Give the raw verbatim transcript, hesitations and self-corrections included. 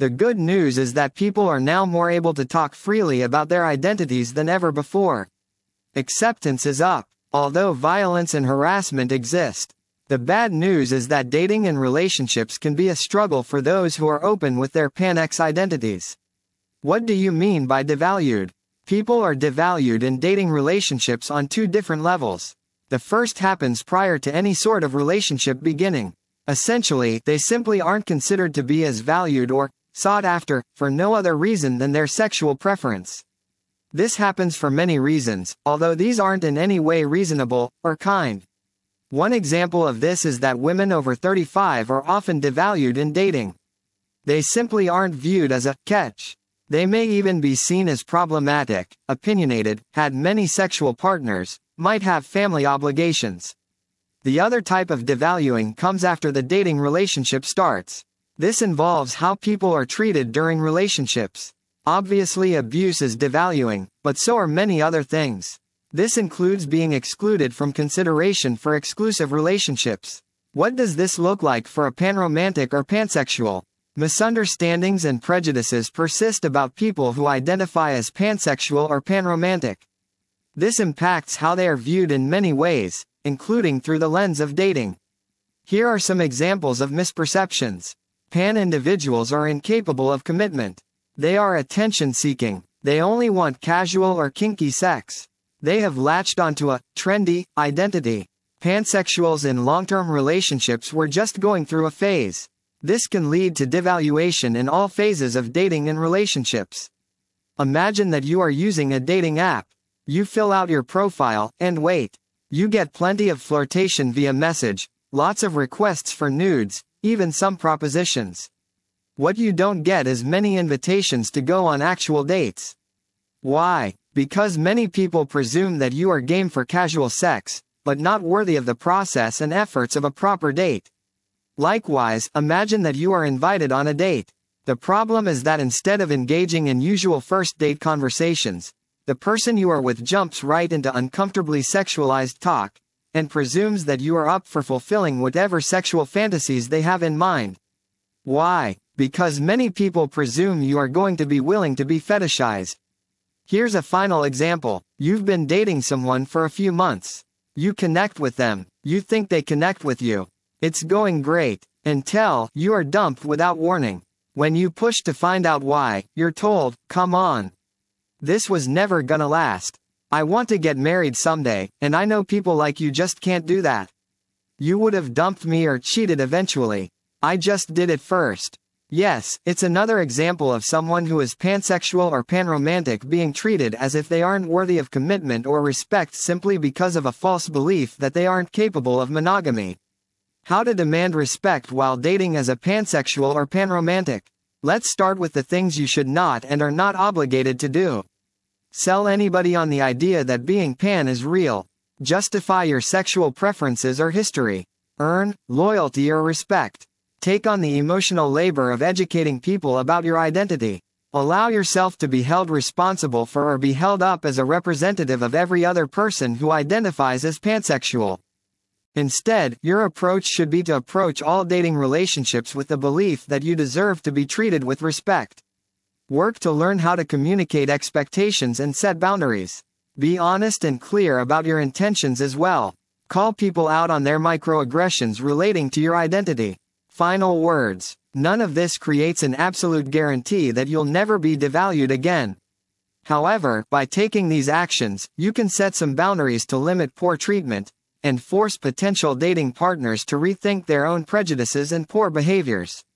The good news is that people are now more able to talk freely about their identities than ever before. Acceptance is up, although violence and harassment exist. The bad news is that dating and relationships can be a struggle for those who are open with their pan-X identities. What do you mean by devalued? People are devalued in dating relationships on two different levels. The first happens prior to any sort of relationship beginning. Essentially, they simply aren't considered to be as valued or sought after for no other reason than their sexual preference. This happens for many reasons, although these aren't in any way reasonable or kind. One example of this is that women over thirty-five are often devalued in dating. They simply aren't viewed as a catch. They may even be seen as problematic, opinionated, had many sexual partners, might have family obligations. The other type of devaluing comes after the dating relationship starts. This involves how people are treated during relationships. Obviously, abuse is devaluing, but so are many other things. This includes being excluded from consideration for exclusive relationships. What does this look like for a panromantic or pansexual? Misunderstandings and prejudices persist about people who identify as pansexual or panromantic. This impacts how they are viewed in many ways, including through the lens of dating. Here are some examples of misperceptions. Pan individuals are incapable of commitment. They are attention-seeking. They only want casual or kinky sex. They have latched onto a trendy identity. Pansexuals in long-term relationships were just going through a phase. This can lead to devaluation in all phases of dating and relationships. Imagine that you are using a dating app. You fill out your profile, and wait. You get plenty of flirtation via message, lots of requests for nudes, even some propositions. What you don't get is many invitations to go on actual dates. Why? Because many people presume that you are game for casual sex, but not worthy of the process and efforts of a proper date. Likewise, imagine that you are invited on a date. The problem is that instead of engaging in usual first date conversations, the person you are with jumps right into uncomfortably sexualized talk, and presumes that you are up for fulfilling whatever sexual fantasies they have in mind. Why? Because many people presume you are going to be willing to be fetishized. Here's a final example. You've been dating someone for a few months. You connect with them. You think they connect with you. It's going great, until you are dumped without warning. When you push to find out why, you're told, "Come on. This was never gonna last. I want to get married someday, and I know people like you just can't do that. You would have dumped me or cheated eventually. I just did it first." Yes, it's another example of someone who is pansexual or panromantic being treated as if they aren't worthy of commitment or respect simply because of a false belief that they aren't capable of monogamy. How to demand respect while dating as a pansexual or panromantic. Let's start with the things you should not and are not obligated to do. Sell anybody on the idea that being pan is real. Justify your sexual preferences or history. Earn loyalty or respect. Take on the emotional labor of educating people about your identity. Allow yourself to be held responsible for or be held up as a representative of every other person who identifies as pansexual. Instead, your approach should be to approach all dating relationships with the belief that you deserve to be treated with respect. Work to learn how to communicate expectations and set boundaries. Be honest and clear about your intentions as well. Call people out on their microaggressions relating to your identity. Final words. None of this creates an absolute guarantee that you'll never be devalued again. However, by taking these actions, you can set some boundaries to limit poor treatment, and force potential dating partners to rethink their own prejudices and poor behaviors.